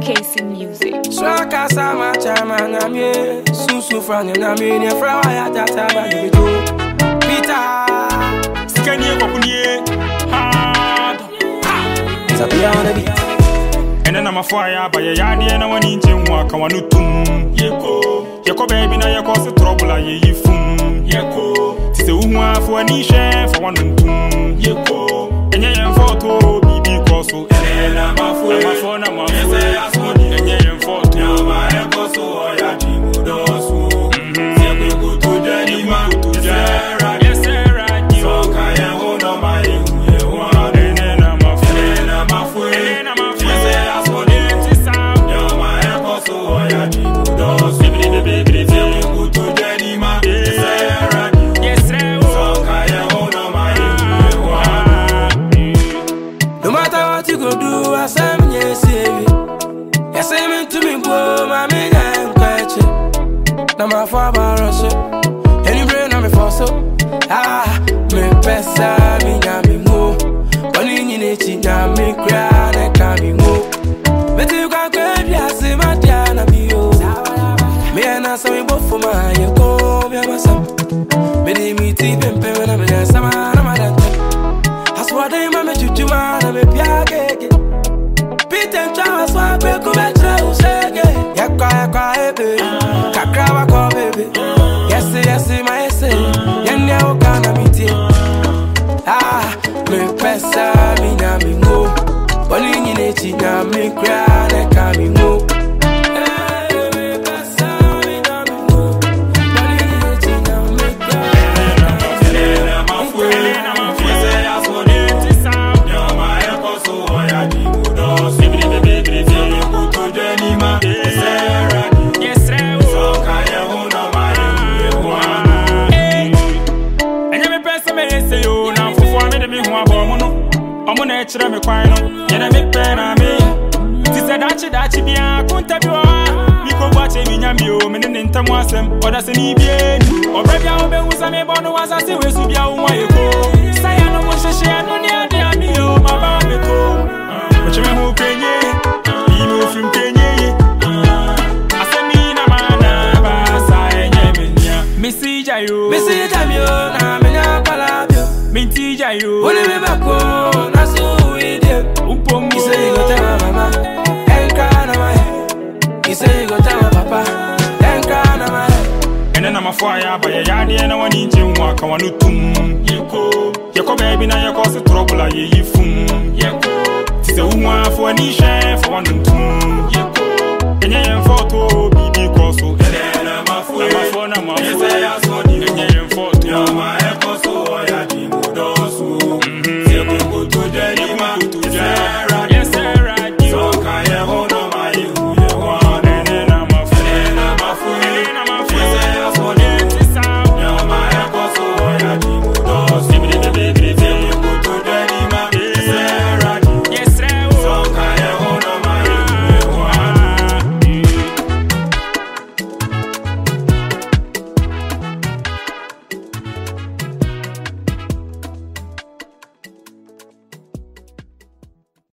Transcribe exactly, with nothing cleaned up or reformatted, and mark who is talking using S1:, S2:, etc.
S1: K C Music.
S2: Swaka sama chama na mie, susu franye na mie, ne frawa ya tata ba yubido. Peter,
S3: Skanye kwakunye hard.
S2: Zapia on the beat.
S3: And then I'm a fire by a yard and I want to walk on one tum. Yeko, Yako baby, now you cause the trouble. I ye fum. Yeko, tis a woman for an isha for one tum. Yeko, and I am for two baby coso. And I'm a fool, I'm a phone, I'm a fool. And I am for two. My echo so I am Jimudosu. Hm, go to the man to Jara. Yes, sir, I do. So I am hold on my one. And then I'm a fool, and I'm a fool, and I'm a fool.
S2: No matter what you go do, I say me yes, yes, say me to me, boy, my man, I'm catching. Now my father rush it, and you bring on me for so. Ah, me pesa, me na me mo. But in your nature, na me cry, I can't be mo. But you can't get me, I say my Diana be yo. Me and I say both for my you go, me and some. Me de me tea, pimp, and I'm a sama, I'm a dance. I swear they mama chuchu man, I'm a piage. Pete and Charles, I will go back to the shaggy. Yakka, yakka, baby. Kakrawa, call baby. Yes, yes, my essay. Yanya, can meet you. Ah, me pesa, me na me go. But in your nature, na me cry, I can't be moved.
S3: I'm gonna me quino, and I make pen on me. Tis a dachi dachi bia, kunta bua. Miko watching me, Yamio, men in Tamasem, or that's an Ibian. Or maybe I'll be with some bono as I see with Subia, why you go. Sayano was a share no near the Amio, my barbecue. Which I who can ye, you move from Kenya. I said, me, Namana, Basa, Missy Jayo,
S2: Missy Jamio, Namina Palabio,
S3: Minty Jayo,
S2: what do we back home? I saw with you. He say you go tell my mama, and cry on my head. He say you go tell my papa, and cry on my head.
S3: And then I'm a fire by a yard and I want to walk on one tum. Yeko, Yako baby, now you cause the trouble. I ye fum. Yeko, tis a woman for an isha for one tum.